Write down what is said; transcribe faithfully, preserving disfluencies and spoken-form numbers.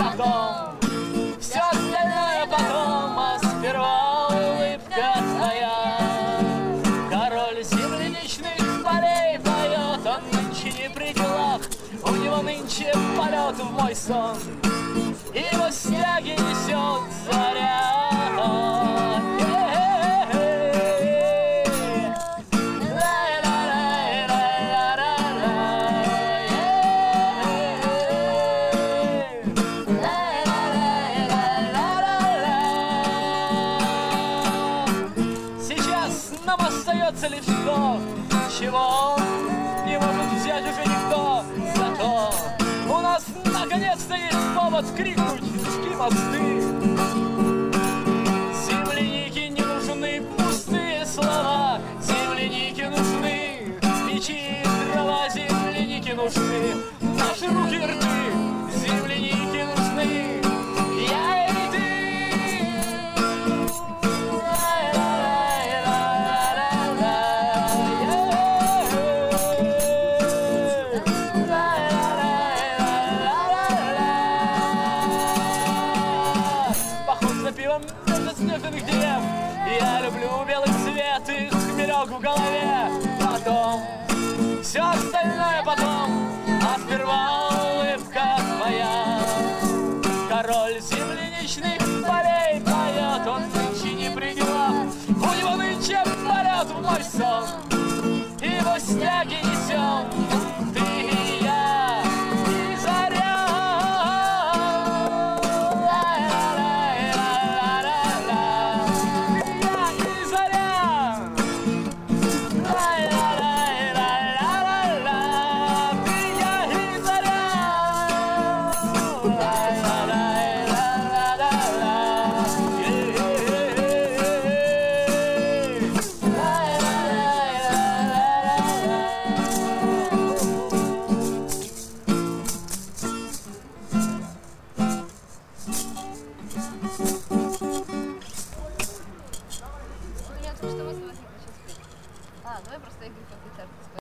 потом все остальное потом, а сперва улыбка твоя. Король земляничных полей поет, он нынче не при делах, у него нынче полет в мой сон, его стяги несет заря. Нам остается лишь то, чего не может взять уже никто. Зато у нас наконец-то есть повод крикнуть «Жги мосты!». Земляники не нужны пустые слова, земляники нужны мечи и дрова, земляники нужны наши руки и рты, земляники нужны я и ты. Пивом между снежных дерев я люблю белый цвет и хмелек в голове. Потом все остальное потом, а сперва улыбка твоя. Король земляничных полей поет, он нынче не при делах, у него нынче полет в мой сон, его стяги несем ты и я и заря. Что мы с вами сейчас? А, давай просто игры по гитарке.